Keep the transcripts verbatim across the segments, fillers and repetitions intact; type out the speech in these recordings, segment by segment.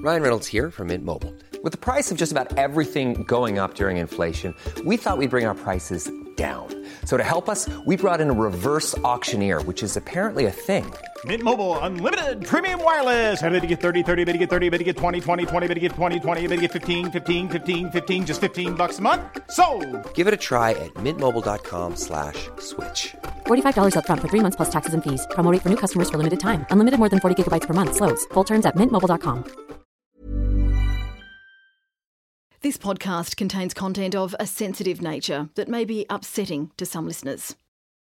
Ryan Reynolds here from Mint Mobile. With the price of just about everything going up during inflation, we thought we'd bring our prices down. So to help us, we brought in a reverse auctioneer, which is apparently a thing. Mint Mobile Unlimited Premium Wireless. How to get thirty, thirty, how to get thirty, how to get twenty, twenty, twenty, how to get twenty, twenty, how to get fifteen, fifteen, fifteen, fifteen, just fifteen bucks a month? Sold! Give it a try at mintmobile.com slash switch. forty-five dollars up front for three months plus taxes and fees. Promo rate for new customers for limited time. Unlimited more than forty gigabytes per month. Slows full terms at mint mobile dot com. This podcast contains content of a sensitive nature that may be upsetting to some listeners.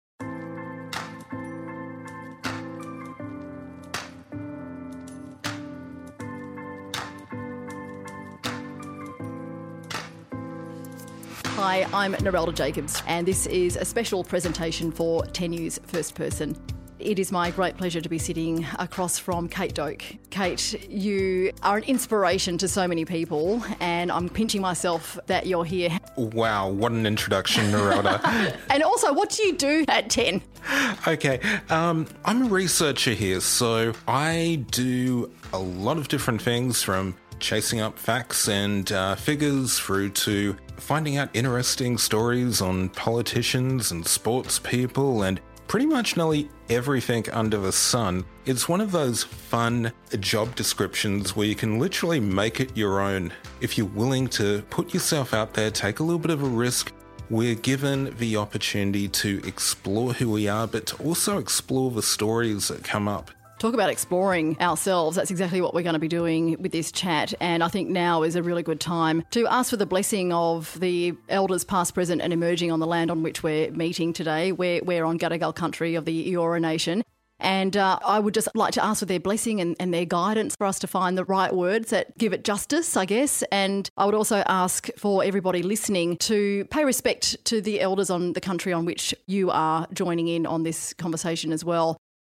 Hi, I'm Narelda Jacobs, and this is a special presentation for ten News First Person. It is my great pleasure to be sitting across from Kate Doak. Kate, you are an inspiration to so many people, and I'm pinching myself that you're here. Wow, what an introduction, Narelda. And also, what do you do at ten? Okay, um, I'm a researcher here, so I do a lot of different things, from chasing up facts and uh, figures through to finding out interesting stories on politicians and sports people and pretty much nearly everything under the sun. It's one of those fun job descriptions where you can literally make it your own. If you're willing to put yourself out there, take a little bit of a risk, we're given the opportunity to explore who we are, but to also explore the stories that come up. Talk about exploring ourselves. That's exactly what we're going to be doing with this chat. And I think now is a really good time to ask for the blessing of the elders past, present and emerging on the land on which we're meeting today. We're, we're on Gadigal country of the Eora Nation. And uh, I would just like to ask for their blessing and, and their guidance for us to find the right words that give it justice, I guess. And I would also ask for everybody listening to pay respect to the elders on the country on which you are joining in on this conversation as well.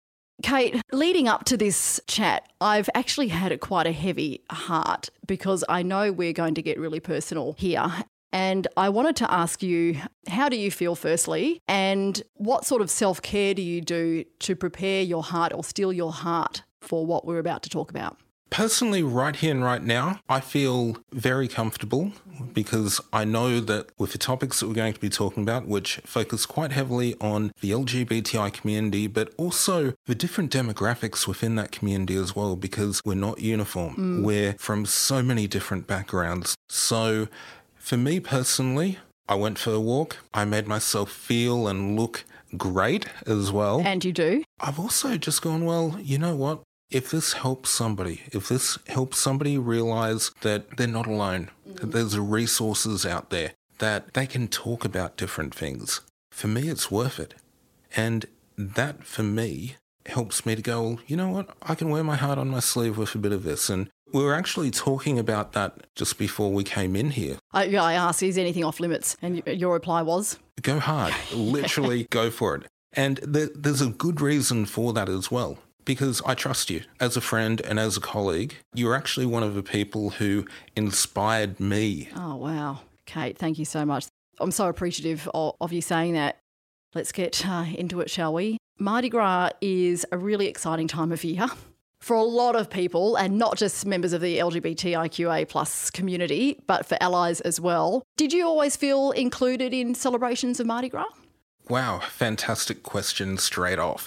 Kate, leading up to this chat, I've actually had a quite a heavy heart because I know we're going to get really personal here. And I wanted to ask you, how do you feel firstly? And what sort of self-care do you do to prepare your heart or steel your heart for what we're about to talk about? Personally, right here and right now, I feel very comfortable because I know that with the topics that we're going to be talking about, which focus quite heavily on the L G B T I community, but also the different demographics within that community as well, because we're not uniform. Mm. We're from so many different backgrounds. So for me personally, I went for a walk. I made myself feel and look great as well. And you do? I've also just gone, well, you know what? If this helps somebody, if this helps somebody realise that they're not alone, mm. that there's resources out there, that they can talk about different things, for me it's worth it. And that, for me, helps me to go, well, you know what, I can wear my heart on my sleeve with a bit of this. And we were actually talking about that just before we came in here. I, yeah, I asked, is anything off limits? And your reply was? Go hard. Literally go for it. And there, there's a good reason for that as well. Because I trust you as a friend and as a colleague. You're actually one of the people who inspired me. Oh, wow. Kate, thank you so much. I'm so appreciative of, of you saying that. Let's get uh, into it, shall we? Mardi Gras is a really exciting time of year for a lot of people, and not just members of the L G B T I Q A plus community, but for allies as well. Did you always feel included in celebrations of Mardi Gras? Wow, fantastic question straight off.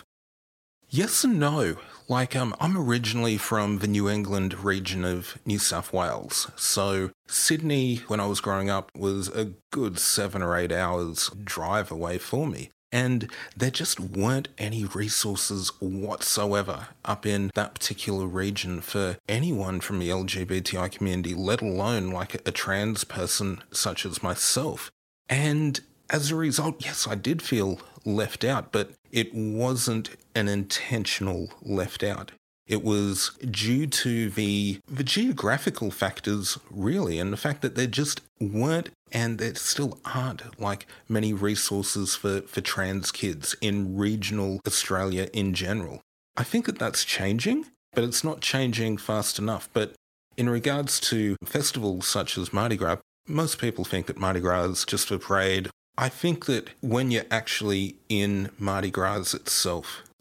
Yes and no. Like, um, I'm originally from the New England region of New South Wales. So Sydney, when I was growing up, was a good seven or eight hours drive away for me. And there just weren't any resources whatsoever up in that particular region for anyone from the L G B T I community, let alone like a trans person such as myself. And as a result, yes, I did feel left out, but it wasn't an intentional left out. It was due to the, the geographical factors, really, and the fact that there just weren't, and there still aren't, like many resources for, for trans kids in regional Australia in general. I think that that's changing, but it's not changing fast enough. But in regards to festivals such as Mardi Gras, most people think that Mardi Gras is just a parade. I think that when you're actually in Mardi Gras itself,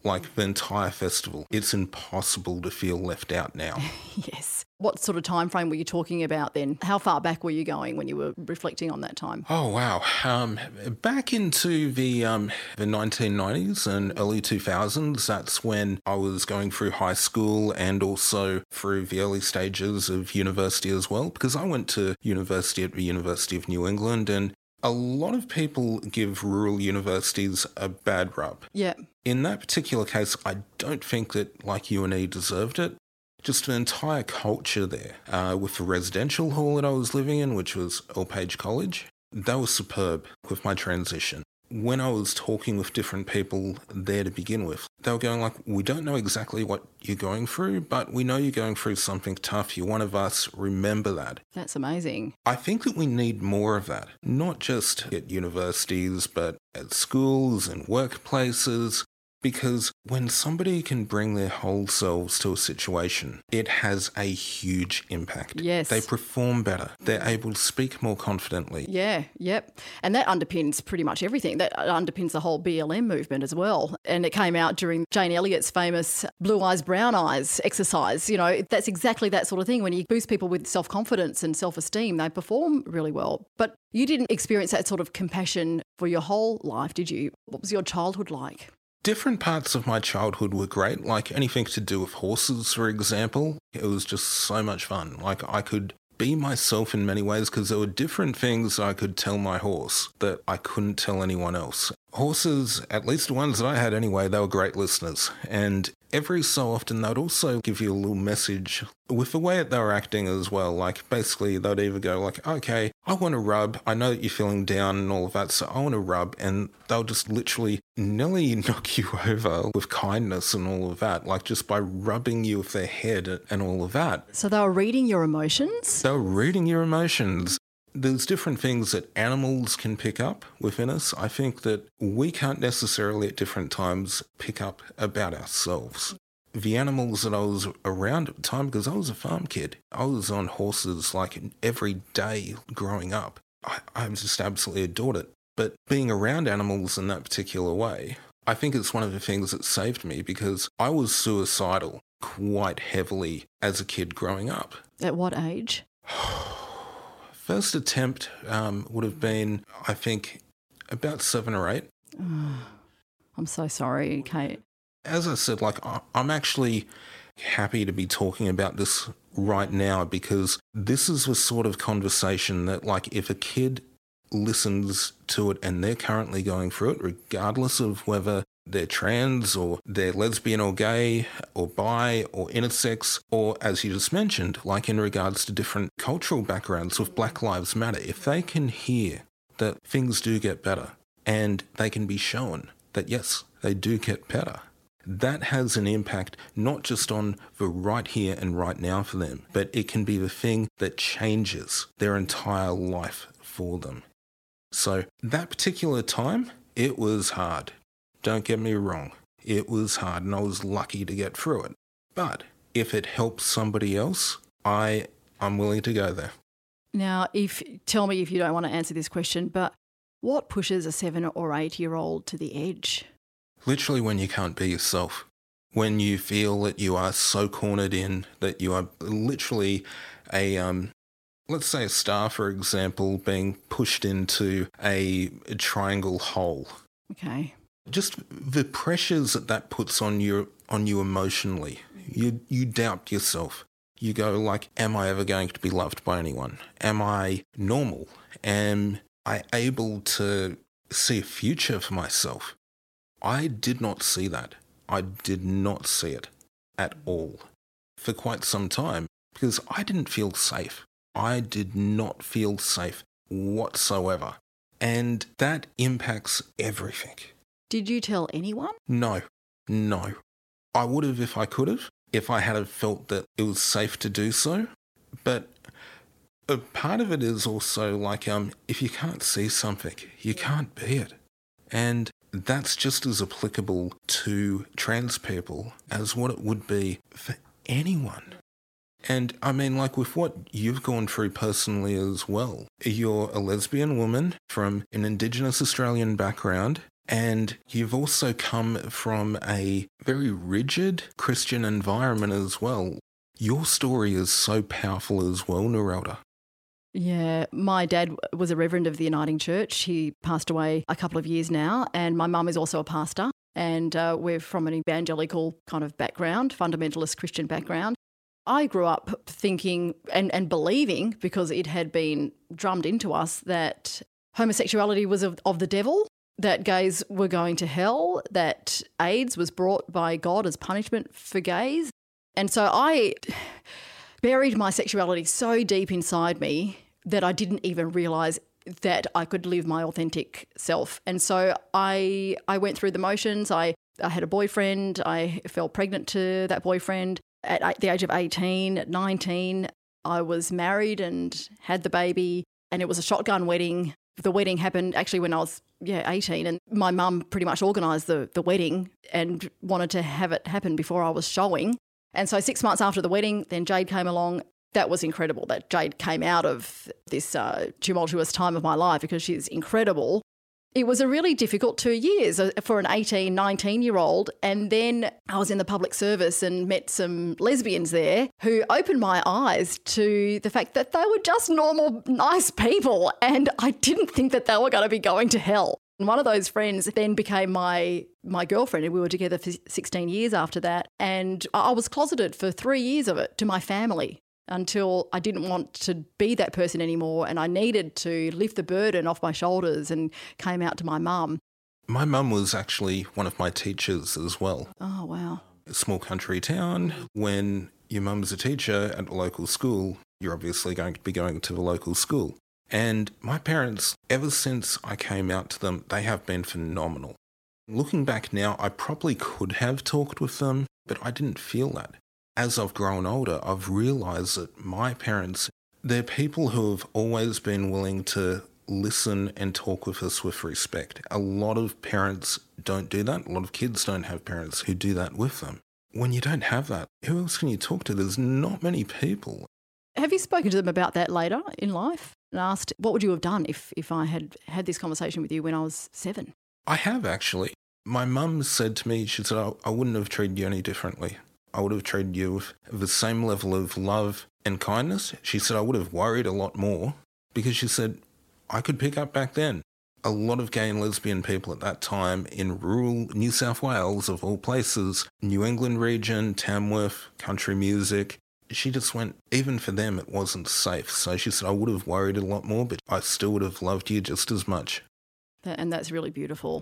like the entire festival. It's impossible to feel left out now. Yes. What sort of time frame were you talking about then? How far back were you going when you were reflecting on that time? Oh, wow. Um, back into the um, the nineteen nineties and early two thousands, that's when I was going through high school and also through the early stages of university as well, because I went to university at the University of New England, and a lot of people give rural universities a bad rap. Yeah. In that particular case, I don't think that like U N E deserved it. Just the entire culture there, uh, with the residential hall that I was living in, which was Earl Page College, that was superb with my transition. When I was talking with different people there to begin with, they were going like, we don't know exactly what you're going through, but we know you're going through something tough. You're one of us. Remember that. That's amazing. I think that we need more of that, not just at universities, but at schools and workplaces. Because when somebody can bring their whole selves to a situation, it has a huge impact. Yes. They perform better. They're able to speak more confidently. Yeah, yep. And that underpins pretty much everything. That underpins the whole B L M movement as well. And it came out during Jane Elliott's famous blue eyes, brown eyes exercise. You know, that's exactly that sort of thing. When you boost people with self-confidence and self-esteem, they perform really well. But you didn't experience that sort of compassion for your whole life, did you? What was your childhood like? Different parts of my childhood were great, like anything to do with horses, for example. It was just so much fun. Like I could be myself in many ways because there were different things I could tell my horse that I couldn't tell anyone else. Horses, at least the ones that I had anyway, they were great listeners. And every so often they'd also give you a little message with the way that they were acting as well. Like basically they'd either go like, okay, I want to rub. I know that you're feeling down and all of that, so I want to rub. And they'll just literally nearly knock you over with kindness and all of that, like just by rubbing you with their head and all of that. So they were reading your emotions? They were reading your emotions. There's different things that animals can pick up within us. I think that we can't necessarily at different times pick up about ourselves. The animals that I was around at the time, because I was a farm kid, I was on horses like every day growing up. I, I just absolutely adored it. But being around animals in that particular way, I think it's one of the things that saved me because I was suicidal quite heavily as a kid growing up. At what age? First attempt um, would have been, I think, about seven or eight. Oh, I'm so sorry, Kate. As I said, like, I'm actually happy to be talking about this right now because this is the sort of conversation that, like, if a kid listens to it and they're currently going through it, regardless of whether they're trans or they're lesbian or gay or bi or intersex, or as you just mentioned, like in regards to different cultural backgrounds with Black Lives Matter, if they can hear that things do get better and they can be shown that, yes, they do get better, that has an impact not just on the right here and right now for them, but it can be the thing that changes their entire life for them. So that particular time, it was hard. Don't get me wrong, it was hard and I was lucky to get through it. But if it helps somebody else, I, I'm willing to go there. Now, if tell me if you don't want to answer this question, but what pushes a seven or eight-year-old to the edge? Literally when you can't be yourself. When you feel that you are so cornered in, that you are literally a, um, let's say a star, for example, being pushed into a, a triangle hole. Okay. Just the pressures that that puts on you, on you emotionally. You you doubt yourself. You go like, am I ever going to be loved by anyone? Am I normal? Am I able to see a future for myself? I did not see that. I did not see it at all for quite some time because I didn't feel safe. I did not feel safe whatsoever. And that impacts everything. Did you tell anyone? No, no. I would have if I could have, if I had have felt that it was safe to do so. But a part of it is also like, um, if you can't see something, you can't be it. And that's just as applicable to trans people as what it would be for anyone. And I mean, like with what you've gone through personally as well, you're a lesbian woman from an Indigenous Australian background. And you've also come from a very rigid Christian environment as well. Your story is so powerful as well, Narelda. Yeah, my dad was a reverend of the Uniting Church. He passed away a couple of years now, and my mum is also a pastor, and uh, we're from an evangelical kind of background, fundamentalist Christian background. I grew up thinking and, and believing, because it had been drummed into us, that homosexuality was of, of the devil, that gays were going to hell, that AIDS was brought by God as punishment for gays. And so I buried my sexuality so deep inside me that I didn't even realise that I could live my authentic self. And so I I went through the motions. I, I had a boyfriend. I fell pregnant to that boyfriend at the age of eighteen. At nineteen, I was married and had the baby, and it was a shotgun wedding. The wedding happened actually when I was, yeah, eighteen, and my mum pretty much organised the, the wedding and wanted to have it happen before I was showing. And so six months after the wedding, then Jade came along. That was incredible that Jade came out of this uh, tumultuous time of my life, because she's incredible. It was a really difficult two years for an eighteen, nineteen-year-old. And then I was in the public service and met some lesbians there who opened my eyes to the fact that they were just normal, nice people. And I didn't think that they were going to be going to hell. And one of those friends then became my my girlfriend, and we were together for sixteen years after that. And I was closeted for three years of it to my family, until I didn't want to be that person anymore, and I needed to lift the burden off my shoulders, and came out to my mum. My mum was actually one of my teachers as well. Oh, wow. A small country town. When your mum's a teacher at a local school, you're obviously going to be going to the local school. And my parents, ever since I came out to them, they have been phenomenal. Looking back now, I probably could have talked with them, but I didn't feel that. As I've grown older, I've realised that my parents, they're people who have always been willing to listen and talk with us with respect. A lot of parents don't do that. A lot of kids don't have parents who do that with them. When you don't have that, who else can you talk to? There's not many people. Have you spoken to them about that later in life and asked, what would you have done if, if I had had this conversation with you when I was seven? I have, actually. My mum said to me, she said, I, I wouldn't have treated you any differently. I would have treated you with the same level of love and kindness. She said I would have worried a lot more, because she said I could pick up back then. A lot of gay and lesbian people at that time in rural New South Wales, of all places, New England region, Tamworth, country music. She just went, even for them it wasn't safe. So she said I would have worried a lot more, but I still would have loved you just as much. And that's really beautiful.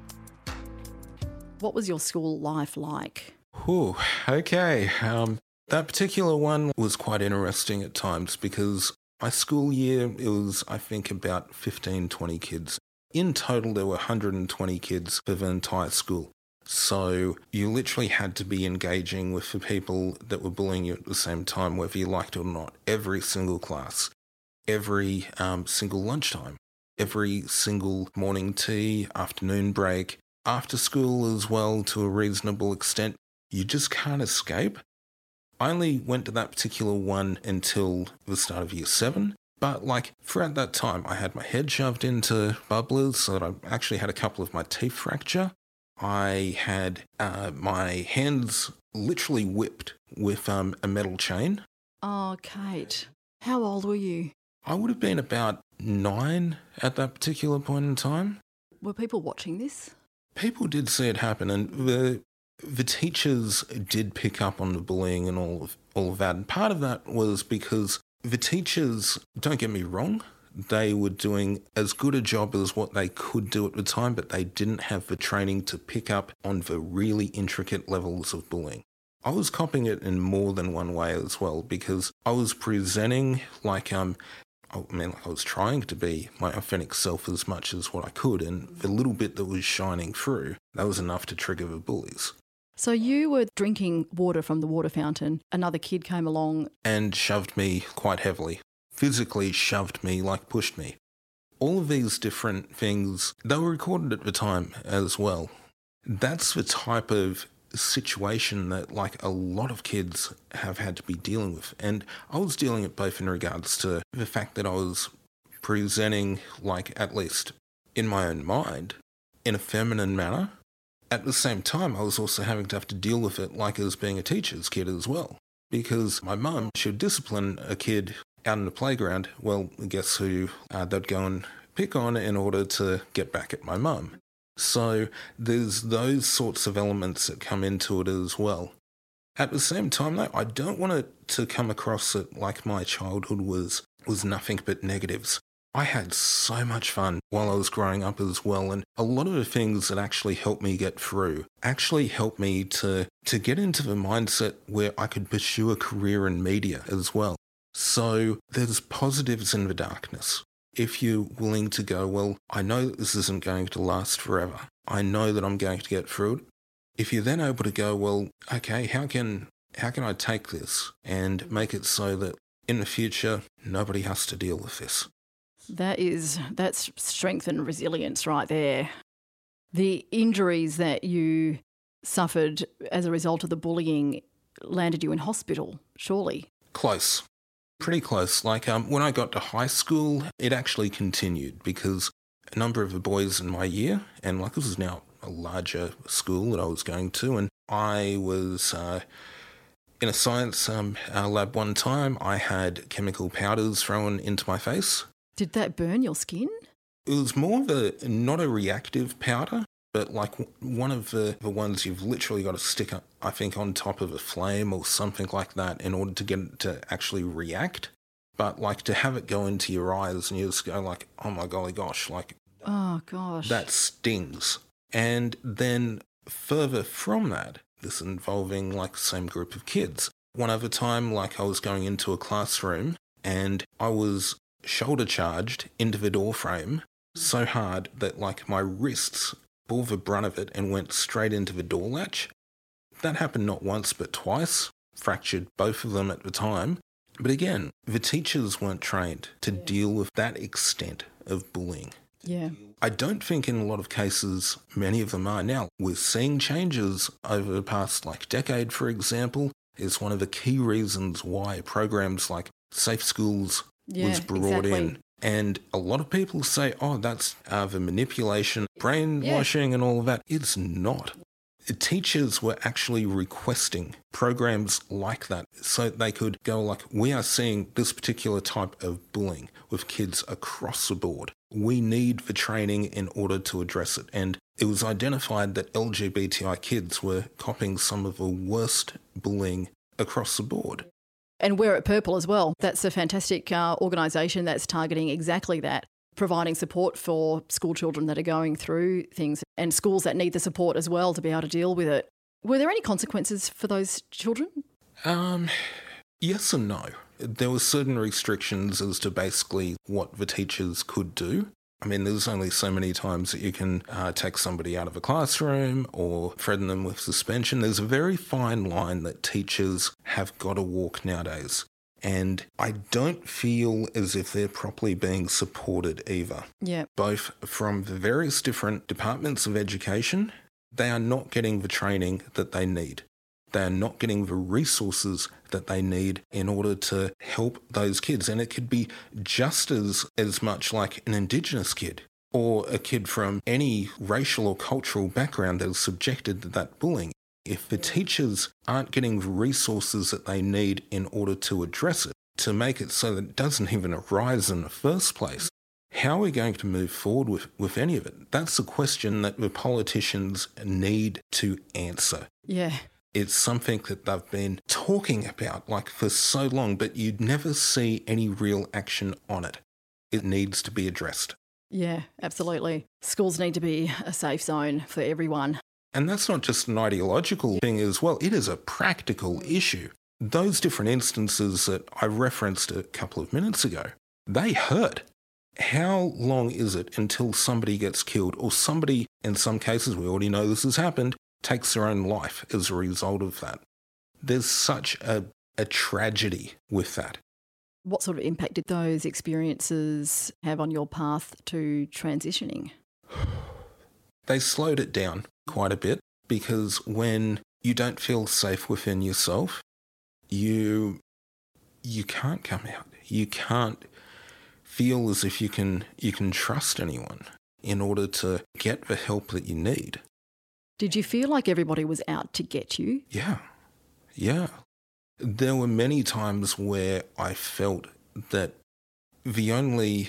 What was your school life like? Whew, okay. Um, that particular one was quite interesting at times, because my school year, it was, I think, about fifteen, twenty kids. In total, there were one hundred twenty kids for the entire school. So you literally had to be engaging with the people that were bullying you at the same time, whether you liked it or not. Every single class, every um, single lunchtime, every single morning tea, afternoon break, after school as well to a reasonable extent. You just can't escape. I only went to that particular one until the start of year seven. But like throughout that time, I had my head shoved into bubblers so that I actually had a couple of my teeth fracture. I had uh, my hands literally whipped with um, a metal chain. Oh, Kate. How old were you? I would have been about nine at that particular point in time. Were people watching this? People did see it happen, and the the teachers did pick up on the bullying and all of all of that. And part of that was because the teachers, don't get me wrong, they were doing as good a job as what they could do at the time, but they didn't have the training to pick up on the really intricate levels of bullying. I was copying it in more than one way as well, because I was presenting like, um, I mean, like I was trying to be my authentic self as much as what I could, and the little bit that was shining through, that was enough to trigger the bullies. So you were drinking water from the water fountain. Another kid came along and shoved me quite heavily. Physically shoved me, like pushed me. All of these different things, they were recorded at the time as well. That's the type of situation that like a lot of kids have had to be dealing with. And I was dealing it both in regards to the fact that I was presenting, like at least in my own mind, in a feminine manner. At the same time, I was also having to have to deal with it like as being a teacher's kid as well. Because my mum, she would discipline a kid out in the playground. Well, guess who uh, they'd go and pick on in order to get back at my mum. So there's those sorts of elements that come into it as well. At the same time, though, I don't want it to come across it like my childhood was was nothing but negatives. I had so much fun while I was growing up as well, and a lot of the things that actually helped me get through actually helped me to, to get into the mindset where I could pursue a career in media as well. So there's positives in the darkness. If you're willing to go, well, I know that this isn't going to last forever. I know that I'm going to get through it. If you're then able to go, well, okay, how can how can I take this and make it so that in the future nobody has to deal with this? That is, that's strength and resilience right there. The injuries that you suffered as a result of the bullying landed you in hospital, surely? Close. Pretty close. Like um, when I got to high school, it actually continued because a number of the boys in my year, and like this is now a larger school that I was going to, and I was uh, in a science um, uh, lab one time. I had chemical powders thrown into my face. Did that burn your skin? It was more of a, not a reactive powder, but like one of the, the ones you've literally got to stick, up, I think, on top of a flame or something like that in order to get it to actually react. But like to have it go into your eyes and you just go like, oh my golly gosh, like, oh gosh, that stings. And then further from that, this involving like the same group of kids. One other time, like I was going into a classroom and I was shoulder charged into the door frame so hard that like my wrists bore the brunt of it and went straight into the door latch. That happened not once but twice, fractured both of them at the time. But again, the teachers weren't trained to yeah. deal with that extent of bullying. Yeah. I don't think in a lot of cases many of them are now. We're seeing changes over the past like decade, for example, is one of the key reasons why programs like Safe Schools yeah, was brought exactly. in. And a lot of people say, oh, that's uh, the manipulation, brainwashing yeah. and all of that. It's not. Teachers were actually requesting programs like that so they could go like, we are seeing this particular type of bullying with kids across the board. We need the training in order to address it. And it was identified that L G B T I kids were copying some of the worst bullying across the board. And Wear It Purple as well. That's a fantastic uh, organisation that's targeting exactly that, providing support for school children that are going through things and schools that need the support as well to be able to deal with it. Were there any consequences for those children? Um, yes and no. There were certain restrictions as to basically what the teachers could do. I mean, there's only so many times that you can uh, take somebody out of a classroom or threaten them with suspension. There's a very fine line that teachers have got to walk nowadays. And I don't feel as if they're properly being supported either. Yeah. Both from the various different departments of education, they are not getting the training that they need. They are not getting the resources that they need in order to help those kids. And it could be just as, as much like an Indigenous kid or a kid from any racial or cultural background that is subjected to that bullying. If the teachers aren't getting the resources that they need in order to address it, to make it so that it doesn't even arise in the first place, how are we going to move forward with, with any of it? That's the question that the politicians need to answer. Yeah. It's something that they've been talking about like for so long, but you'd never see any real action on it. It needs to be addressed. Yeah, absolutely. Schools need to be a safe zone for everyone. And that's not just an ideological thing as well. It is a practical issue. Those different instances that I referenced a couple of minutes ago, they hurt. How long is it until somebody gets killed or somebody, in some cases, we already know this has happened, takes their own life as a result of that? There's such a, a tragedy with that. What sort of impact did those experiences have on your path to transitioning? They slowed it down quite a bit because when you don't feel safe within yourself, you you can't come out. You can't feel as if you can you can trust anyone. in order to get the help that you need. Did you feel like everybody was out to get you? Yeah, yeah. There were many times where I felt that the only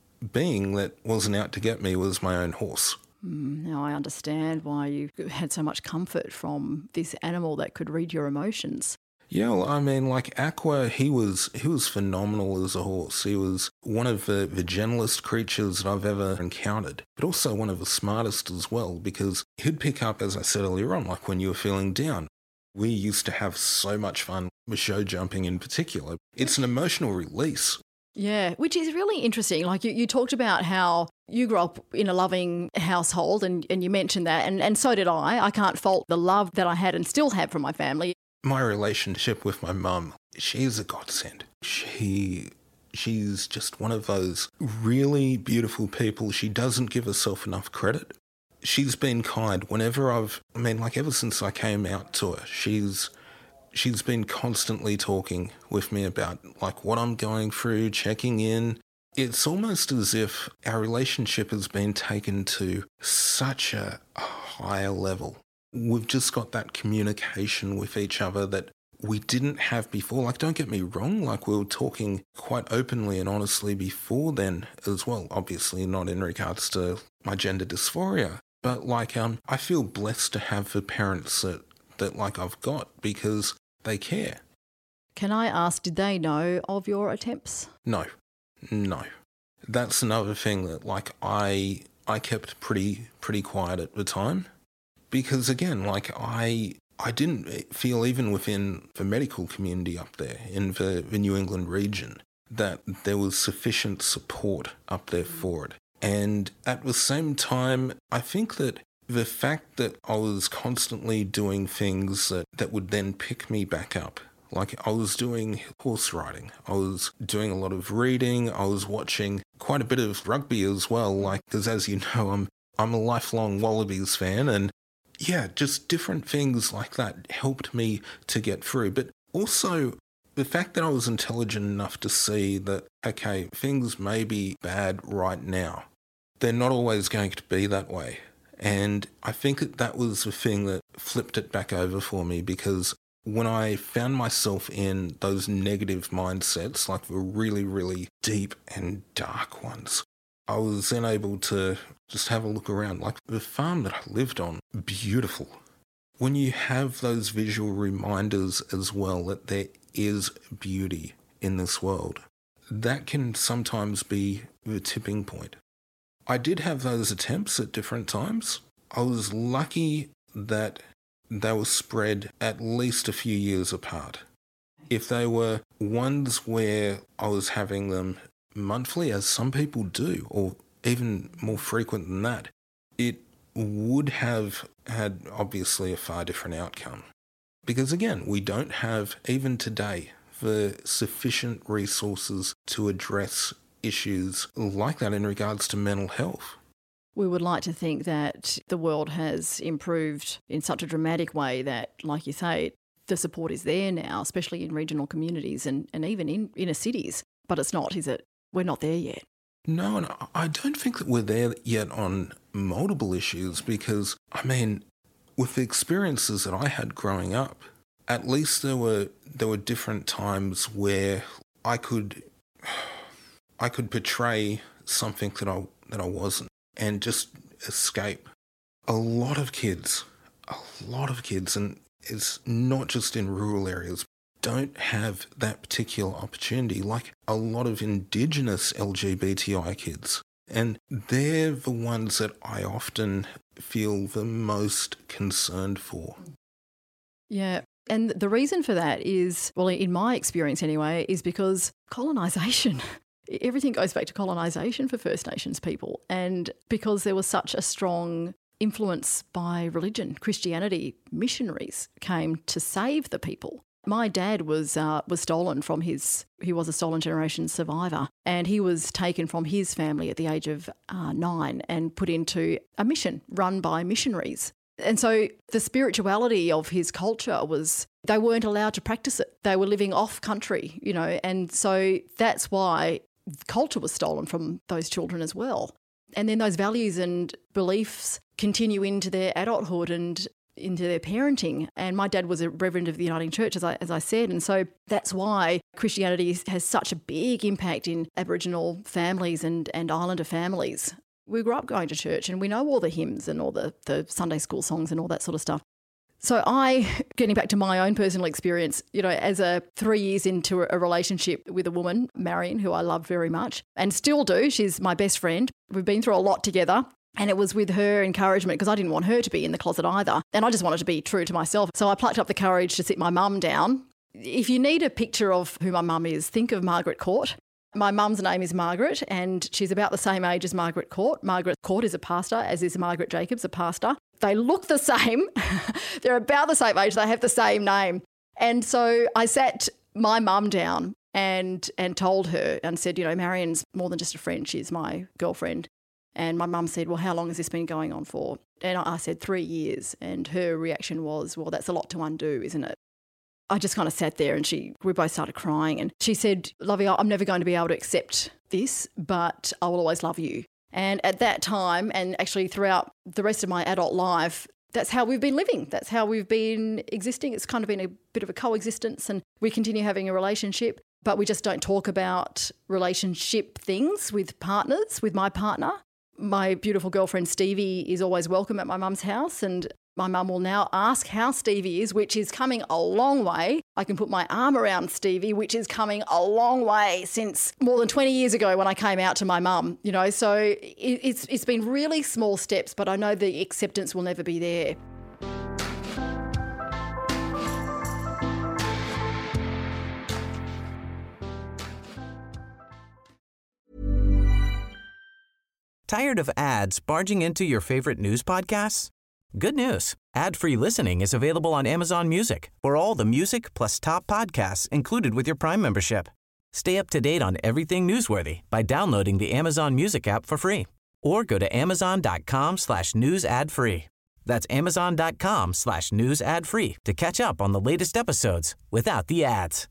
being that wasn't out to get me was my own horse. Mm, now I understand why you had so much comfort from this animal that could read your emotions. Yeah, well, I mean, like Aqua, he was he was phenomenal as a horse. He was one of the, the gentlest creatures that I've ever encountered, but also one of the smartest as well, because he'd pick up, as I said earlier on, like when you were feeling down. We used to have so much fun with show jumping in particular. It's an emotional release. Yeah, which is really interesting. Like you, you talked about how you grew up in a loving household and, and you mentioned that, and, and so did I. I can't fault the love that I had and still have from my family. My relationship with my mum, she's a godsend. She, she's just one of those really beautiful people. She doesn't give herself enough credit. She's been kind whenever I've, I mean, like ever since I came out to her, she's, she's been constantly talking with me about like what I'm going through, checking in. It's almost as if our relationship has been taken to such a higher level. We've just got that communication with each other that we didn't have before. Like, don't get me wrong, like we were talking quite openly and honestly before then as well. Obviously not in regards to my gender dysphoria, but like um, I feel blessed to have the parents that, that like I've got because they care. Can I ask, did they know of your attempts? No, no. That's another thing that like I I kept pretty pretty quiet at the time. Because again, like I I didn't feel even within the medical community up there in the, the New England region that there was sufficient support up there for it. And at the same time, I think that the fact that I was constantly doing things that, that would then pick me back up, like I was doing horse riding, I was doing a lot of reading, I was watching quite a bit of rugby as well, like because as you know, I'm I'm a lifelong Wallabies fan, and yeah, just different things like that helped me to get through. But also the fact that I was intelligent enough to see that, okay, things may be bad right now. They're not always going to be that way. And I think that that was the thing that flipped it back over for me, because when I found myself in those negative mindsets, like the really, really deep and dark ones, I was then able to just have a look around. Like the farm that I lived on, beautiful. When you have those visual reminders as well that there is beauty in this world, that can sometimes be the tipping point. I did have those attempts at different times. I was lucky that they were spread at least a few years apart. If they were ones where I was having them monthly, as some people do, or even more frequent than that, it would have had obviously a far different outcome. Because again, we don't have, even today, the sufficient resources to address issues like that in regards to mental health. We would like to think that the world has improved in such a dramatic way that, like you say, the support is there now, especially in regional communities and, and even in inner cities. But it's not, is it? We're not there yet. No, and I don't think that we're there yet on multiple issues because, I mean, with the experiences that I had growing up, at least there were there were different times where I could I could portray something that I that I wasn't and just escape. A lot of kids, a lot of kids, and it's not just in rural areas, don't have that particular opportunity, like a lot of Indigenous L G B T I kids. And they're the ones that I often feel the most concerned for. Yeah, and the reason for that is, well, in my experience anyway, is because colonisation. Everything goes back to colonisation for First Nations people. And because there was such a strong influence by religion, Christianity, missionaries came to save the people. My dad was uh, was stolen from his, he was a stolen generation survivor, and he was taken from his family at the age of uh, nine and put into a mission run by missionaries. And so the spirituality of his culture was, they weren't allowed to practice it. They were living off country, you know, and so that's why culture was stolen from those children as well. And then those values and beliefs continue into their adulthood and into their parenting. And my dad was a reverend of the Uniting Church, as I, as I said. And so that's why Christianity has such a big impact in Aboriginal families and, and Islander families. We grew up going to church and we know all the hymns and all the, the Sunday school songs and all that sort of stuff. So I, getting back to my own personal experience, you know, as a three years into a relationship with a woman, Marion, who I love very much and still do, she's my best friend. We've been through a lot together. And it was with her encouragement, because I didn't want her to be in the closet either. And I just wanted to be true to myself. So I plucked up the courage to sit my mum down. If you need a picture of who my mum is, think of Margaret Court. My mum's name is Margaret and she's about the same age as Margaret Court. Margaret Court is a pastor, as is Margaret Jacobs, a pastor. They look the same. They're about the same age. They have the same name. And so I sat my mum down and and told her and said, you know, Marion's more than just a friend. She's my girlfriend. And my mum said, well, how long has this been going on for? And I said, three years. And her reaction was, well, that's a lot to undo, isn't it? I just kind of sat there and she, we both started crying. And she said, Lovey, I'm never going to be able to accept this, but I will always love you. And at that time, and actually throughout the rest of my adult life, that's how we've been living. That's how we've been existing. It's kind of been a bit of a coexistence and we continue having a relationship, but we just don't talk about relationship things with partners, with my partner. My beautiful girlfriend Stevie is always welcome at my mum's house, and my mum will now ask how Stevie is, which is coming a long way. I can put my arm around Stevie, which is coming a long way since more than twenty years ago when I came out to my mum, you know. So it, it's it's been really small steps, but I know the acceptance will never be there. Tired of ads barging into your favorite news podcasts? Good news. Ad-free listening is available on Amazon Music for all the music plus top podcasts included with your Prime membership. Stay up to date on everything newsworthy by downloading the Amazon Music app for free or go to amazon.com slash news ad free. That's amazon.com slash news ad free to catch up on the latest episodes without the ads.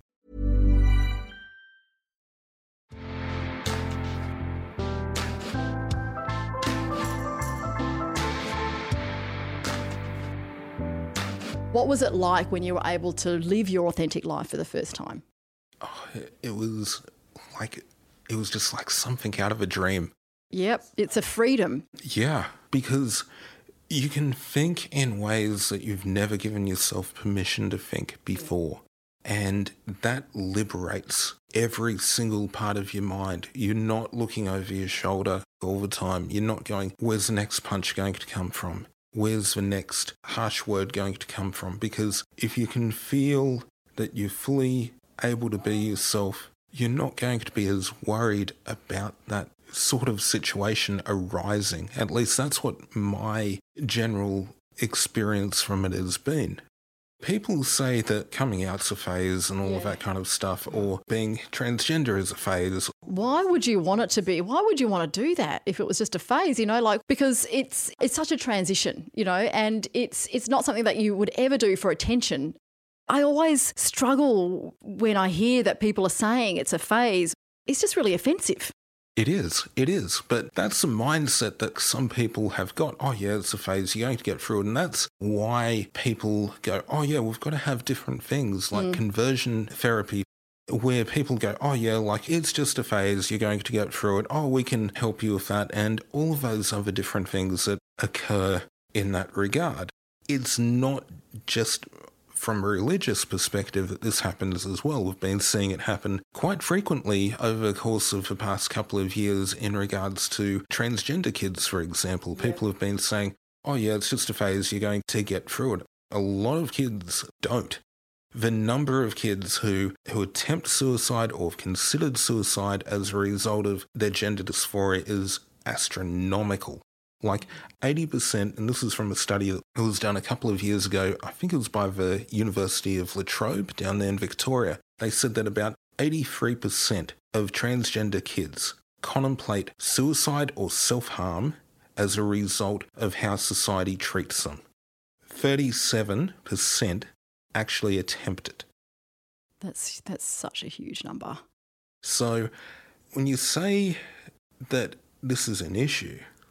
What was it like when you were able to live your authentic life for the first time? Oh, it was like, it was just like something out of a dream. Yep, it's a freedom. Yeah, because you can think in ways that you've never given yourself permission to think before. And that liberates every single part of your mind. You're not looking over your shoulder all the time. You're not going, where's the next punch going to come from? Where's the next harsh word going to come from? Because if you can feel that you're fully able to be yourself, you're not going to be as worried about that sort of situation arising. At least that's what my general experience from it has been. People say that coming out's a phase and all yeah. of that kind of stuff, or being transgender is a phase. Why would you want it to be? Why would you want to do that if it was just a phase, you know, like, because it's it's such a transition, you know, and it's it's not something that you would ever do for attention. I always struggle when I hear that people are saying it's a phase. It's just really offensive. It is, it is. But that's the mindset that some people have got. Oh, yeah, it's a phase. You're going to get through it. And that's why people go, oh, yeah, we've got to have different things like mm. conversion therapy, where people go, oh, yeah, like it's just a phase. You're going to get through it. Oh, we can help you with that. And all of those other different things that occur in that regard. It's not just from a religious perspective that this happens as well. We've been seeing it happen quite frequently over the course of the past couple of years in regards to transgender kids, for example. Yeah. People have been saying, oh yeah, it's just a phase, you're going to get through it. A lot of kids don't. The number of kids who, who attempt suicide or have considered suicide as a result of their gender dysphoria is astronomical. Like eighty percent, and this is from a study that was done a couple of years ago, I think it was by the University of La Trobe down there in Victoria. They said that about eighty-three percent of transgender kids contemplate suicide or self-harm as a result of how society treats them. thirty-seven percent actually attempt it. That's, that's such a huge number. So when you say that this is an issue,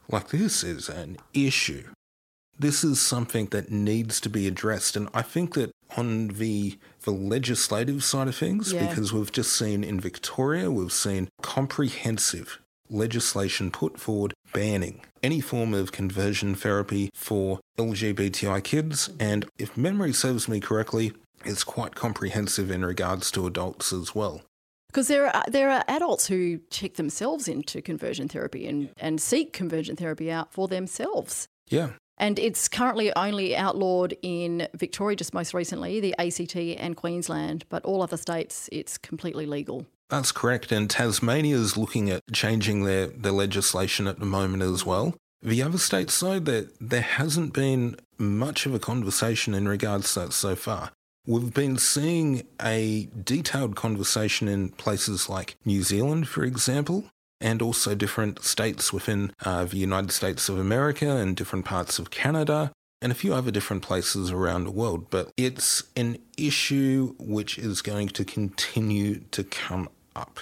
Like, this is an issue. This is something that needs to be addressed. And I think that on the the legislative side of things, Yeah. because we've just seen in Victoria, we've seen comprehensive legislation put forward banning any form of conversion therapy for L G B T I kids. And if memory serves me correctly, it's quite comprehensive in regards to adults as well. Because there are there are adults who check themselves into conversion therapy and, and seek conversion therapy out for themselves. Yeah. And it's currently only outlawed in Victoria, just most recently, the A C T and Queensland, but all other states it's completely legal. That's correct. And Tasmania is looking at changing their, their legislation at the moment as well. The other states, though, there, there hasn't been much of a conversation in regards to that so far. We've been seeing a detailed conversation in places like New Zealand, for example, and also different states within uh, the United States of America and different parts of Canada and a few other different places around the world. But it's an issue which is going to continue to come up.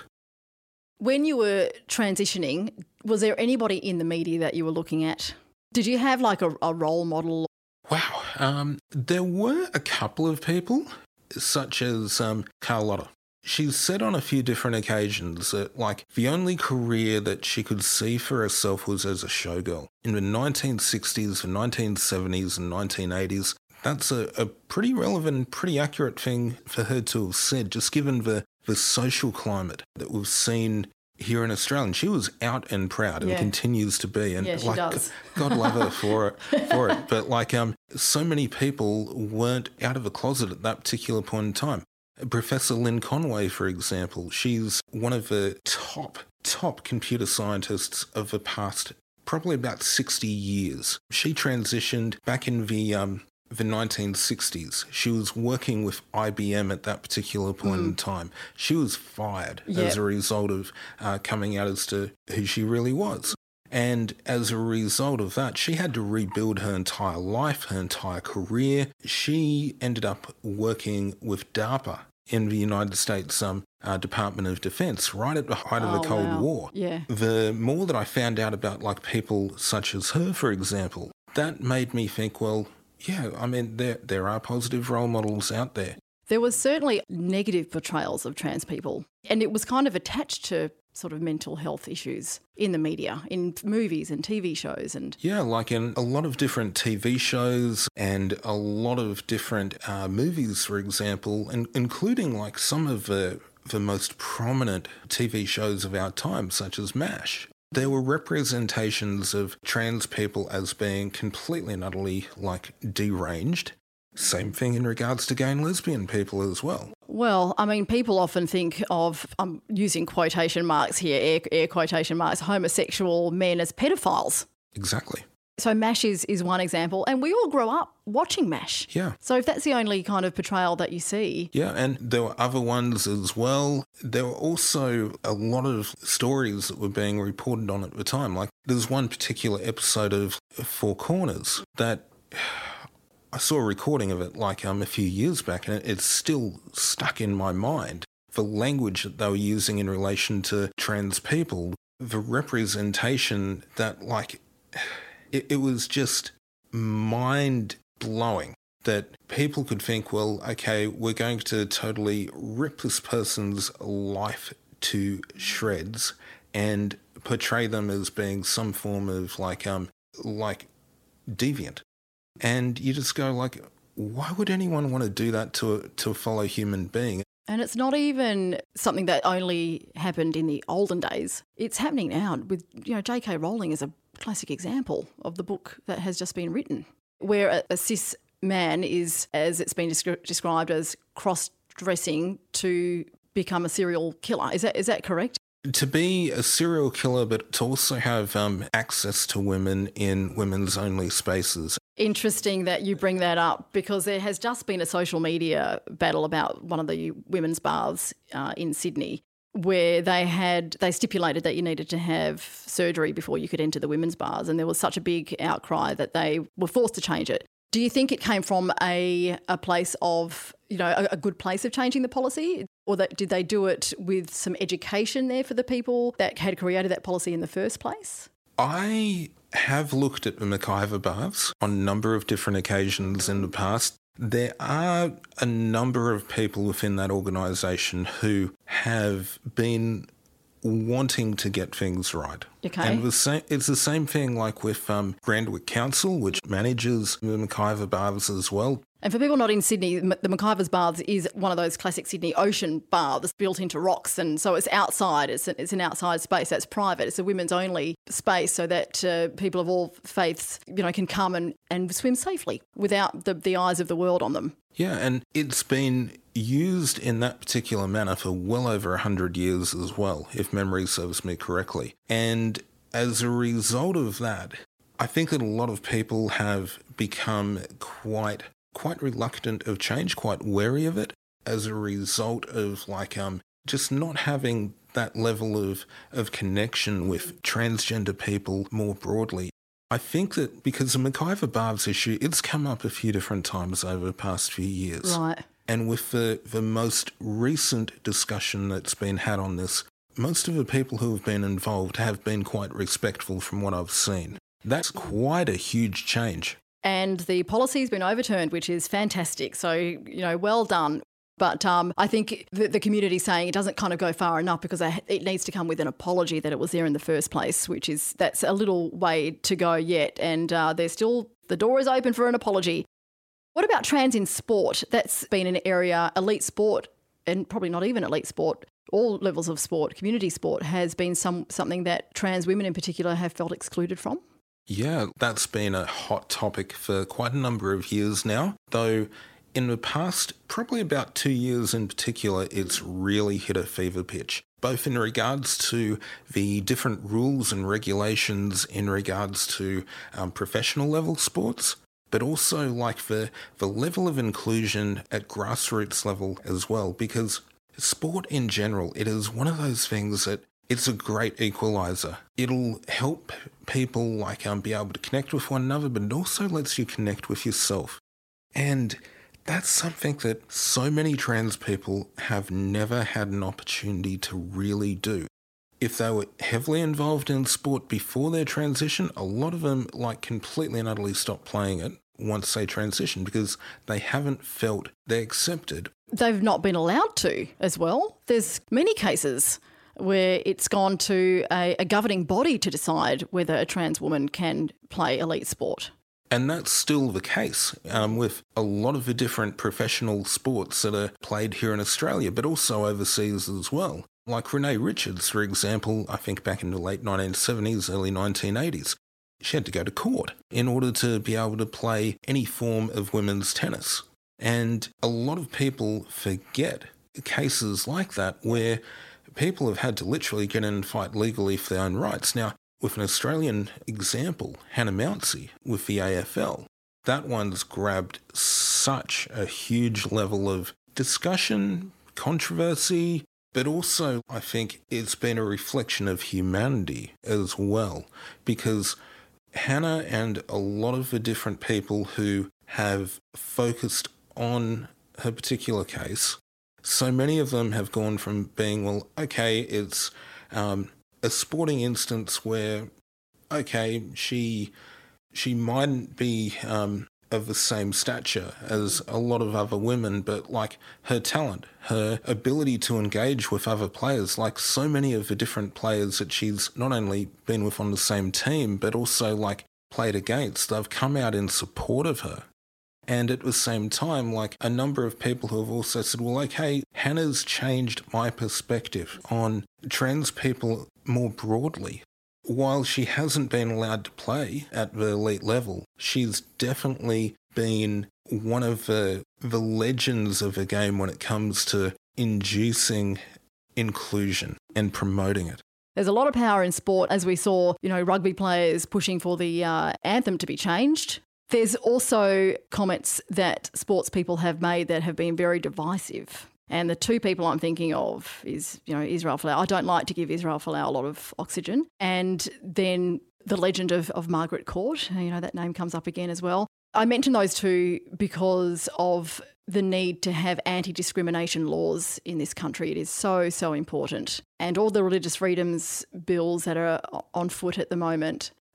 When you were transitioning, was there anybody in the media that you were looking at? Did you have like a, a role model? Wow. Um, there were a couple of people, such as um, Carlotta. She's said on a few different occasions that, like, the only career that she could see for herself was as a showgirl. In the nineteen sixties, the nineteen seventies and nineteen eighties, that's a, a pretty relevant, pretty accurate thing for her to have said, just given the, the social climate that we've seen here in Australia. And she was out and proud and Yeah. continues to be. And Yeah, she like, does. God love her for it, for it. But like, um, so many people weren't out of the closet at that particular point in time. Professor Lynn Conway, for example, she's one of the top, top computer scientists of the past probably about sixty years. She transitioned back in the um, the nineteen sixties. She was working with I B M at that particular point mm. in time. She was fired yep. as a result of uh, coming out as to who she really was. And as a result of that, she had to rebuild her entire life, her entire career. She ended up working with DARPA in the United States um, uh, Department of Defense right at the height of oh, the Cold wow. War. Yeah. The more that I found out about like people such as her, for example, that made me think, well, yeah, I mean, there there are positive role models out there. There was certainly negative portrayals of trans people, and it was kind of attached to sort of mental health issues in the media, in movies and T V shows. And yeah, like in a lot of different T V shows and a lot of different uh, movies, for example, and including like some of the, the most prominent T V shows of our time, such as MASH. There were representations of trans people as being completely and utterly like deranged. Same thing in regards to gay and lesbian people as well. Well, I mean, people often think of, I'm using quotation marks here, air, air quotation marks, homosexual men as pedophiles. Exactly. So MASH is, is one example, and we all grow up watching MASH. Yeah. So if that's the only kind of portrayal that you see. Yeah, and there were other ones as well. There were also a lot of stories that were being reported on at the time. Like there's one particular episode of Four Corners that I saw a recording of it like um, a few years back, and it's still stuck in my mind. The language that they were using in relation to trans people, the representation that like... It, it was just mind-blowing that people could think, well, okay, we're going to totally rip this person's life to shreds and portray them as being some form of like um like deviant. And you just go like, why would anyone want to do that to a, to a fellow human being? And it's not even something that only happened in the olden days. It's happening now with, you know, J K Rowling is a classic example of the book that has just been written, where a, a cis man is, as it's been descri- described as, cross-dressing to become a serial killer. Is that is that correct? To be a serial killer, but to also have um, access to women in women's only spaces. Interesting that you bring that up, because there has just been a social media battle about one of the women's baths uh, in Sydney, where they had they stipulated that you needed to have surgery before you could enter the women's bars, and there was such a big outcry that they were forced to change it. Do you think it came from a a place of, you know, a, a good place of changing the policy, or that did they do it with some education there for the people that had created that policy in the first place? I have looked at the McIver baths on a number of different occasions in the past. There are a number of people within that organisation who have been wanting to get things right. Okay. And the same, it's the same thing like with um, Randwick Council, which manages the McIver baths as well. And for people not in Sydney, the McIver's Baths is one of those classic Sydney ocean baths built into rocks, and so it's outside. It's, a, it's an outside space that's private. It's a women's only space so that uh, people of all faiths, you know, can come and, and swim safely without the, the eyes of the world on them. Yeah, and it's been used in that particular manner for well over one hundred years as well, if memory serves me correctly. And as a result of that, I think that a lot of people have become quite... quite reluctant of change, quite wary of it as a result of like um just not having that level of, of connection with transgender people more broadly. I think that because the McIver Baths issue, it's come up a few different times over the past few years. Right. And with the, the most recent discussion that's been had on this, most of the people who have been involved have been quite respectful from what I've seen. That's quite a huge change. And the policy's been overturned, which is fantastic. So, you know, well done. But um, I think the, the community's saying it doesn't kind of go far enough because it needs to come with an apology that it was there in the first place, which is, that's a little way to go yet. And uh, there's still, the door is open for an apology. What about trans in sport? That's been an area, elite sport, and probably not even elite sport, all levels of sport, community sport, has been some something that trans women in particular have felt excluded from. Yeah, that's been a hot topic for quite a number of years now, though in the past, probably about two years in particular, it's really hit a fever pitch, both in regards to the different rules and regulations in regards to um, professional level sports, but also like the, the level of inclusion at grassroots level as well, because sport in general, it is one of those things that it's a great equalizer. It'll help people like um, be able to connect with one another, but it also lets you connect with yourself. And that's something that so many trans people have never had an opportunity to really do. If they were heavily involved in sport before their transition, a lot of them like completely and utterly stopped playing it once they transition because they haven't felt they're accepted. They've not been allowed to as well. There's many cases where it's gone to a, a governing body to decide whether a trans woman can play elite sport. And that's still the case um, with a lot of the different professional sports that are played here in Australia, but also overseas as well. Like Renee Richards, for example, I think back in the late nineteen seventies, early nineteen eighties, she had to go to court in order to be able to play any form of women's tennis. And a lot of people forget cases like that where people have had to literally get in and fight legally for their own rights. Now, with an Australian example, Hannah Mounsey with the A F L, that one's grabbed such a huge level of discussion, controversy, but also I think it's been a reflection of humanity as well, because Hannah and a lot of the different people who have focused on her particular case, so many of them have gone from being, well, okay, it's um, a sporting instance where, okay, she she mightn't be um, of the same stature as a lot of other women, but like her talent, her ability to engage with other players, like so many of the different players that she's not only been with on the same team, but also like played against, they've come out in support of her. And at the same time, like a number of people who have also said, well, okay, Hannah's changed my perspective on trans people more broadly. While she hasn't been allowed to play at the elite level, she's definitely been one of the, the legends of the game when it comes to inducing inclusion and promoting it. There's a lot of power in sport, as we saw, you know, rugby players pushing for the uh, anthem to be changed. There's also comments that sports people have made that have been very divisive. And the two people I'm thinking of is, you know, Israel Folau. I don't like to give Israel Folau a lot of oxygen. And then the legend of, of Margaret Court, you know, that name comes up again as well. I mention those two because of the need to have anti-discrimination laws in this country. It is so, so important. And all the religious freedoms bills that are on foot at the moment,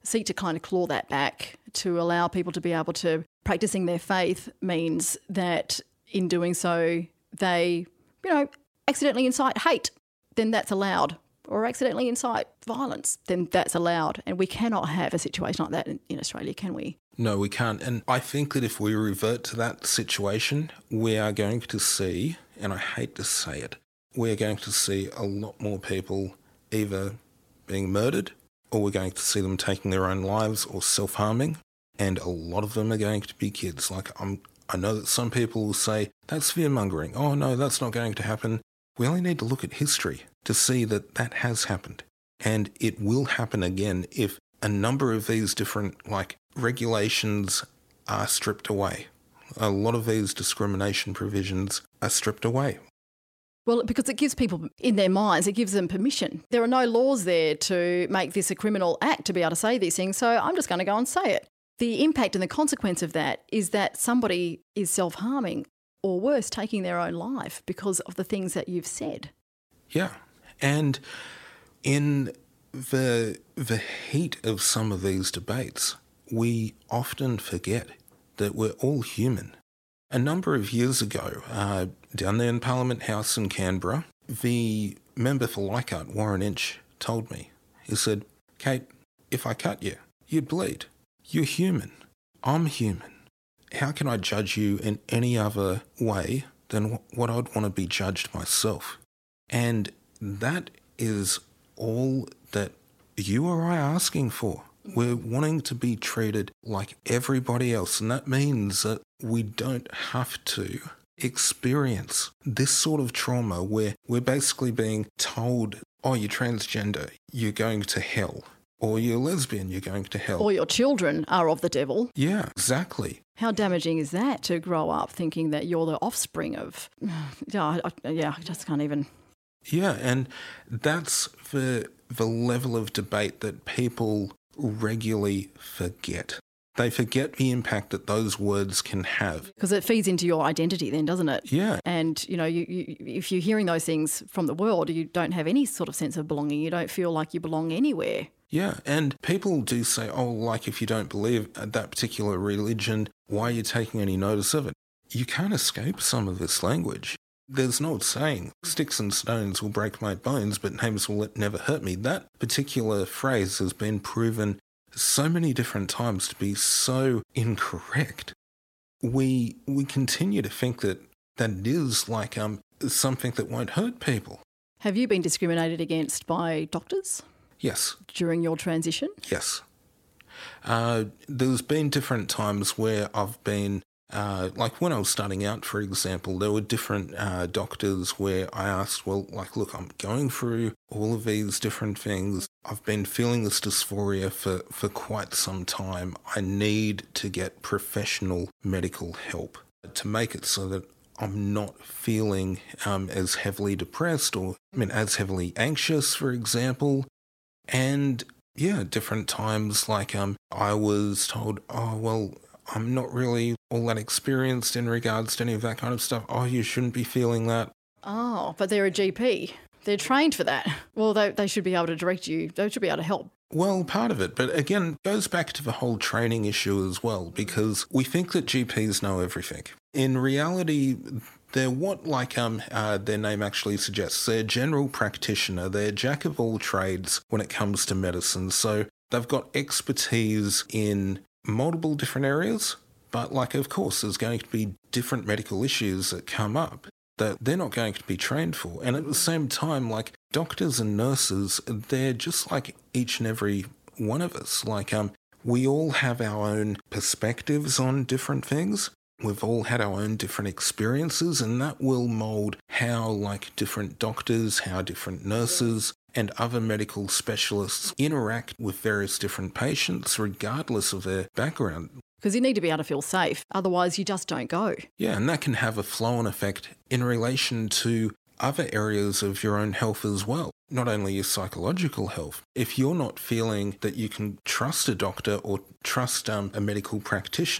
seek to kind of claw that back to allow people to be able to practicing their faith means that in doing so, they, you know, accidentally incite hate, then that's allowed. Or accidentally incite violence, then that's allowed. And we cannot have a situation like that in, in Australia, can we? No, we can't. And I think that if we revert to that situation, we are going to see, and I hate to say it, we're going to see a lot more people either being murdered or we're going to see them taking their own lives or self-harming. And a lot of them are going to be kids. Like, I'm, I know that some people will say, that's fear-mongering. Oh, no, that's not going to happen. We only need to look at history to see that that has happened. And it will happen again if a number of these different, like, regulations are stripped away. A lot of these discrimination provisions are stripped away. Well, because it gives people, in their minds, it gives them permission. There are no laws there to make this a criminal act to be able to say these things, so I'm just going to go and say it. The impact and the consequence of that is that somebody is self-harming or worse, taking their own life because of the things that you've said. Yeah. And in the the heat of some of these debates, we often forget that we're all human. A number of years ago, uh, down there in Parliament House in Canberra, the member for Leichhardt, Warren Inch, told me, he said, Kate, if I cut you, you'd bleed. You're human. I'm human. How can I judge you in any other way than what I'd want to be judged myself? And that is all that you or I are asking for. We're wanting to be treated like everybody else, and that means that we don't have to experience this sort of trauma where we're basically being told, oh, you're transgender, you're going to hell. Or you're lesbian, you're going to hell. Or your children are of the devil. Yeah, exactly. How damaging is that to grow up thinking that you're the offspring of... Yeah, I, yeah, I just can't even... Yeah, and that's the the level of debate that people regularly forget. They forget the impact that those words can have. Because it feeds into your identity then, doesn't it? Yeah. And, you know, you, you, if you're hearing those things from the world, you don't have any sort of sense of belonging. You don't feel like you belong anywhere. Yeah, and people do say, oh, like if you don't believe that particular religion, why are you taking any notice of it? You can't escape some of this language. There's no saying, sticks and stones will break my bones, but names will never hurt me. That particular phrase has been proven so many different times to be so incorrect. We we continue to think that that it is like um something that won't hurt people. Have you been discriminated against by doctors? Yes. During your transition? Yes. Uh, there's been different times where I've been, uh, like when I was starting out, for example, there were different uh, doctors where I asked, well, like, look, I'm going through all of these different things. I've been feeling this dysphoria for, for quite some time. I need to get professional medical help to make it so that I'm not feeling um, as heavily depressed or, I mean, as heavily anxious, for example. And yeah, different times, like um, I was told, oh, well, I'm not really all that experienced in regards to any of that kind of stuff. Oh, you shouldn't be feeling that. Oh, but they're a G P. They're trained for that. Well, they, they should be able to direct you. They should be able to help. Well, part of it, but again, goes back to the whole training issue as well, because we think that G Ps know everything. In reality, they're what, like um, uh, their name actually suggests. They're general practitioner. They're jack of all trades when it comes to medicine. So they've got expertise in multiple different areas, but like, of course, there's going to be different medical issues that come up that they're not going to be trained for. And at the same time, like doctors and nurses, they're just like each and every one of us. Like um, we all have our own perspectives on different things. We've all had our own different experiences, and that will mould how like different doctors, how different nurses and other medical specialists interact with various different patients regardless of their background. Because you need to be able to feel safe. Otherwise, you just don't go. Yeah, and that can have a flow-on effect in relation to other areas of your own health as well. Not only your psychological health. If you're not feeling that you can trust a doctor or trust um, a medical practitioner,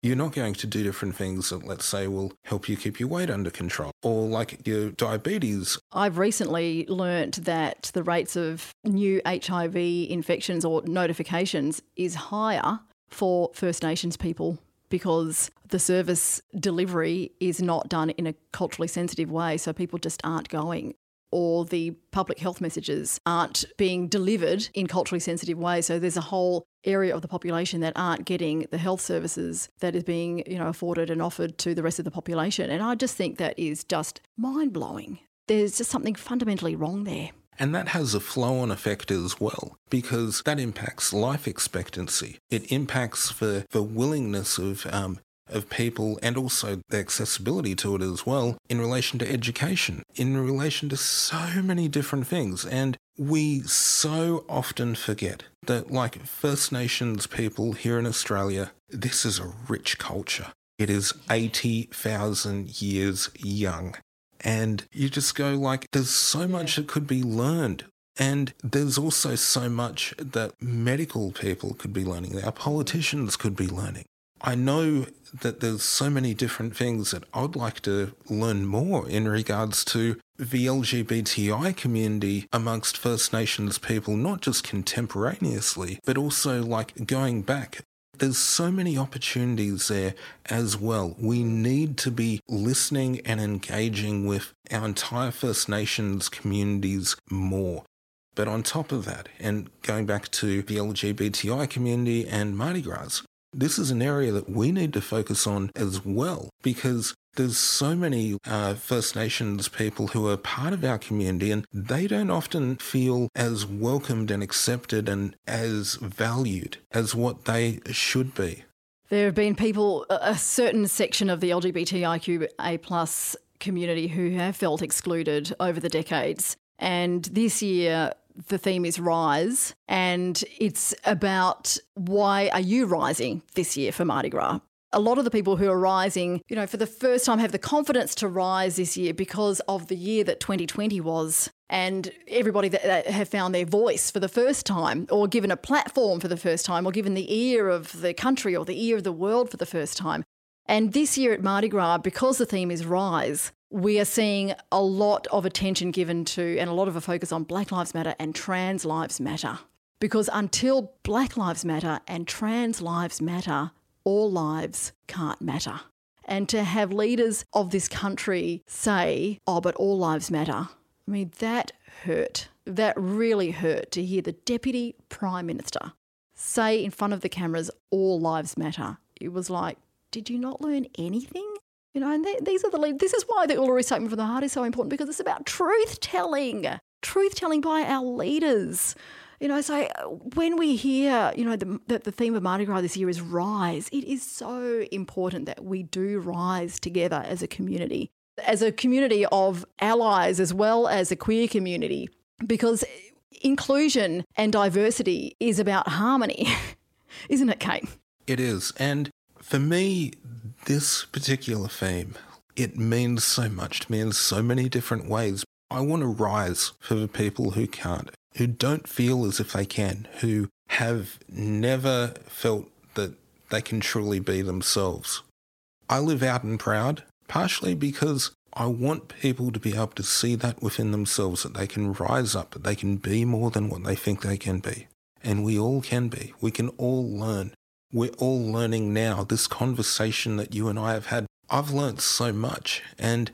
You're not going to do different things that, let's say, will help you keep your weight under control, or like your diabetes. I've recently learnt that the rates of new H I V infections or notifications is higher for First Nations people because the service delivery is not done in a culturally sensitive way, so people just aren't going. Or the public health messages aren't being delivered in culturally sensitive ways. So there's a whole area of the population that aren't getting the health services that is being, you know, afforded and offered to the rest of the population. And I just think that is just mind-blowing. There's just something fundamentally wrong there. And that has a flow-on effect as well, because that impacts life expectancy. It impacts the, the willingness of um, of people and also the accessibility to it as well in relation to education, in relation to so many different things. And we so often forget that, like First Nations people here in Australia, this is a rich culture. It is eighty thousand years young. And you just go like, there's so much that could be learned. And there's also so much that medical people could be learning, our politicians could be learning. I know that there's so many different things that I'd like to learn more in regards to the L G B T I community amongst First Nations people, not just contemporaneously, but also like going back. There's so many opportunities there as well. We need to be listening and engaging with our entire First Nations communities more. But on top of that, and going back to the L G B T I community and Mardi Gras, this is an area that we need to focus on as well, because there's so many uh, First Nations people who are part of our community, and they don't often feel as welcomed and accepted and as valued as what they should be. There have been people, a certain section of the L G B T I Q A plus community who have felt excluded over the decades. And this year, the theme is Rise, and it's about why are you rising this year for Mardi Gras? A lot of the people who are rising, you know, for the first time have the confidence to rise this year because of the year that twenty twenty was, and everybody that, that have found their voice for the first time, or given a platform for the first time, or given the ear of the country or the ear of the world for the first time. And this year at Mardi Gras, because the theme is Rise, we are seeing a lot of attention given to and a lot of a focus on Black Lives Matter and Trans Lives Matter. Because until Black Lives Matter and Trans Lives Matter, all lives can't matter. And to have leaders of this country say, oh, but all lives matter, I mean, that hurt. That really hurt to hear the Deputy Prime Minister say in front of the cameras, all lives matter. It was like, did you not learn anything? You know, and they, these are the lead. This is why the Uluru Statement from the Heart is so important, because it's about truth telling, truth telling by our leaders. You know, so when we hear, you know, the, that the theme of Mardi Gras this year is Rise, it is so important that we do rise together as a community, as a community of allies as well as a queer community, because inclusion and diversity is about harmony, isn't it, Kate? It is. And for me, this particular theme, it means so much to me in so many different ways. I want to rise for the people who can't, who don't feel as if they can, who have never felt that they can truly be themselves. I live out and proud, partially because I want people to be able to see that within themselves, that they can rise up, that they can be more than what they think they can be. And we all can be. We can all learn. We're all learning now. This conversation that you and I have had, I've learnt so much, and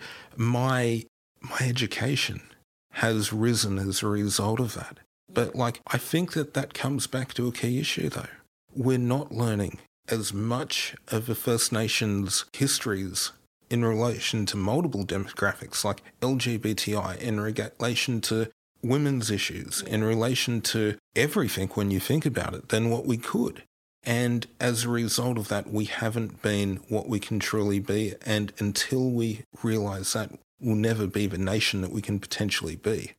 my my education has risen as a result of that. But like, I think that that comes back to a key issue though. We're not learning as much of the First Nations histories in relation to multiple demographics like L G B T I, in relation to women's issues, in relation to everything when you think about it, than what we could. And as a result of that, we haven't been what we can truly be. And until we realise that, we'll never be the nation that we can potentially be.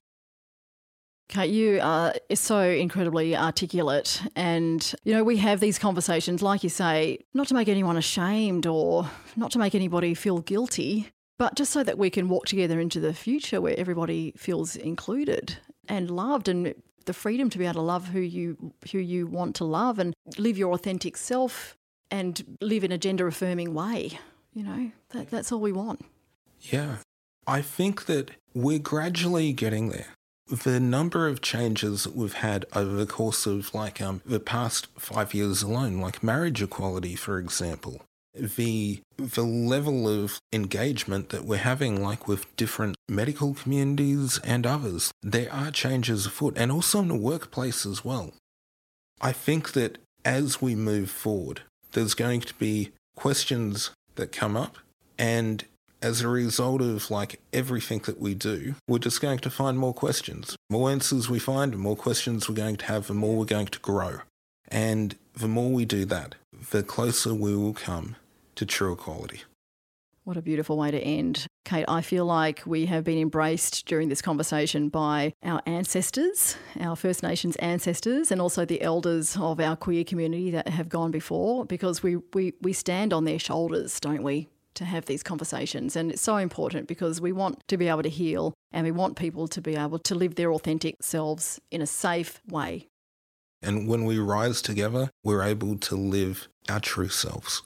Kate, you are so incredibly articulate, and, you know, we have these conversations, like you say, not to make anyone ashamed or not to make anybody feel guilty, but just so that we can walk together into the future where everybody feels included and loved, and the freedom to be able to love who you who you want to love and live your authentic self and live in a gender-affirming way. You know, that, that's all we want. Yeah. I think that we're gradually getting there. The number of changes that we've had over the course of like um, the past five years alone, like marriage equality, for example, the the level of engagement that we're having, like with different medical communities and others, there are changes afoot, and also in the workplace as well. I think that as we move forward, there's going to be questions that come up, and as a result of like everything that we do, we're just going to find more questions. More answers we find, the more questions we're going to have, the more we're going to grow. And the more we do that, the closer we will come to true equality. What a beautiful way to end. Kate, I feel like we have been embraced during this conversation by our ancestors, our First Nations ancestors, and also the elders of our queer community that have gone before, because we, we, we stand on their shoulders, don't we, to have these conversations. And it's so important because we want to be able to heal, and we want people to be able to live their authentic selves in a safe way. And when we rise together, we're able to live our true selves.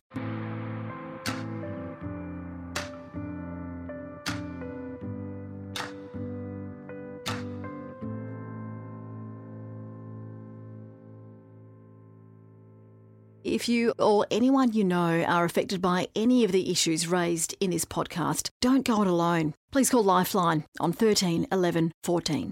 If you or anyone you know are affected by any of the issues raised in this podcast, don't go it alone. Please call Lifeline on thirteen eleven fourteen.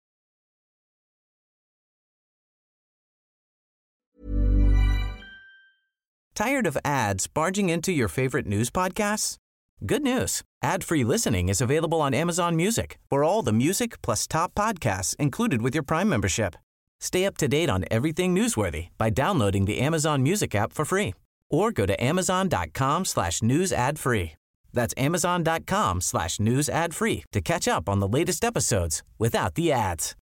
Tired of ads barging into your favorite news podcasts? Good news. Ad-free listening is available on Amazon Music for all the music plus top podcasts included with your Prime membership. Stay up to date on everything newsworthy by downloading the Amazon Music app for free or go to amazon.com slash news ad free. That's amazon.com slash news ad free to catch up on the latest episodes without the ads.